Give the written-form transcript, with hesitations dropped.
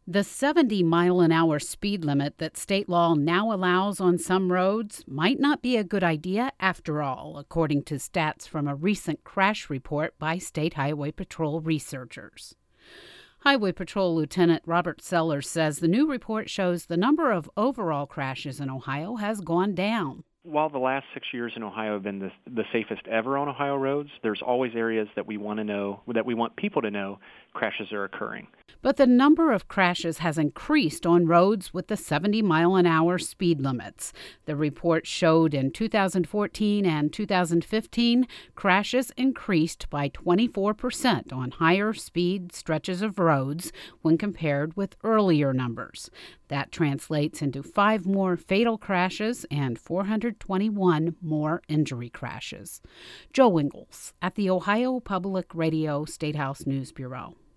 The 70-mile-an-hour speed limit that state law now allows on some roads might not be a good idea after all, according to stats from a recent crash report by State Highway Patrol researchers. Highway Patrol Lieutenant Robert Sellers says the new report shows the number of overall crashes in Ohio has gone down. While the last 6 years in Ohio have been the safest ever on Ohio roads, there's always areas that we want people to know crashes are occurring. But the number of crashes has increased on roads with the 70-mile-an-hour speed limits. The report showed in 2014 and 2015, crashes increased by 24% on higher speed stretches of roads when compared with earlier numbers. That translates into 5 more fatal crashes and 421 more injury crashes. Joe Ingles at the Ohio Public Radio Statehouse News Bureau.